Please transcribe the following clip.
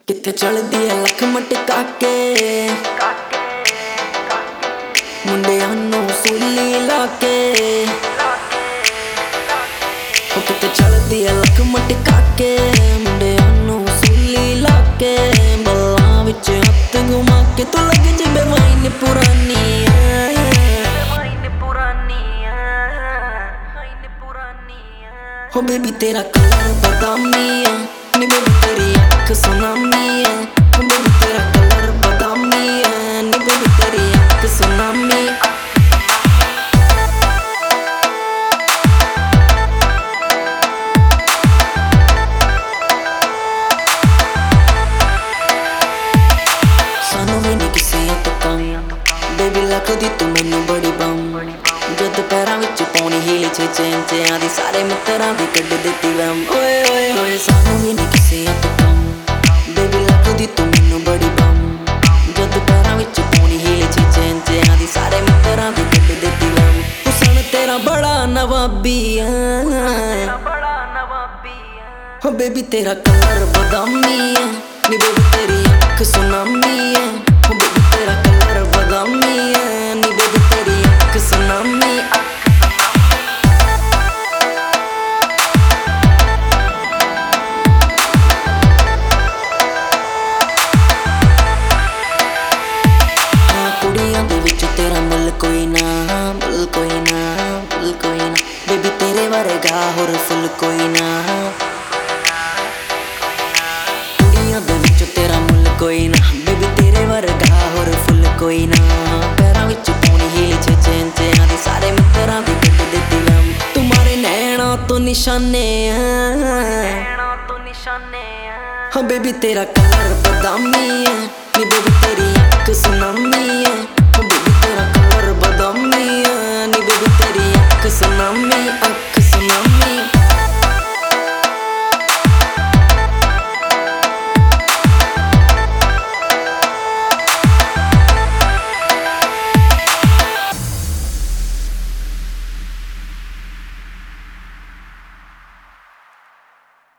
कित्थे चलदी है लख मटका के मुंडियां नूं सूली ला के कित्थे चलदी है लख मटका के मुंडियां नूं सूली ला के बल्लां विच हत्थ घुमा के तू लग जिबे वाइन पुरानी हो बेबी तेरा कलर बादामी है नी बेबी तेरी अख सुनामी है हो बेबी तेरा कलर बादामी है नी बेबी तेरी अख सुनामी सानू भी नहीं किसी तो कम बेबी लगदी तू मैनू बड़ी बम जद पैरां विच पौनी हील छे चैन चैन दी सारे मित्रां दी कड्ड दित्ती वम ओए ओए ओए सानू भी नहीं किसी तो कम बेबी लगदी तू मैनू बड़ी बम जद पैरां विच पौनी हील छे चैन चैन दी सारे मित्रां दी कड्ड दित्ती वम हुसन तेरा बड़ा नवाबी हो बेबी तेरा कलर बादामी है नी बेबी तेरी अख सुनामी है हो बेबी तेरा कलर बादामी है नी बेबी तेरी अख सुनामी तेरा मुल कोई ना मुल कोई ना मुल कोई ना बेबी तेरे वरगा होर फुल कोई ना कुड़ियां दे विच तेरा मुल कोई ना बेबी तेरे वरगा होर फुल कोई ना पैरां विच पौनी हील छे चैन चैन दी सारे मित्रां दी कड्ड दित्ती वम तुम्हारे नैना तो निशाने हाँ बेबी तेरा कलर बादामी है नी बेबी तेरी अख सुनामी है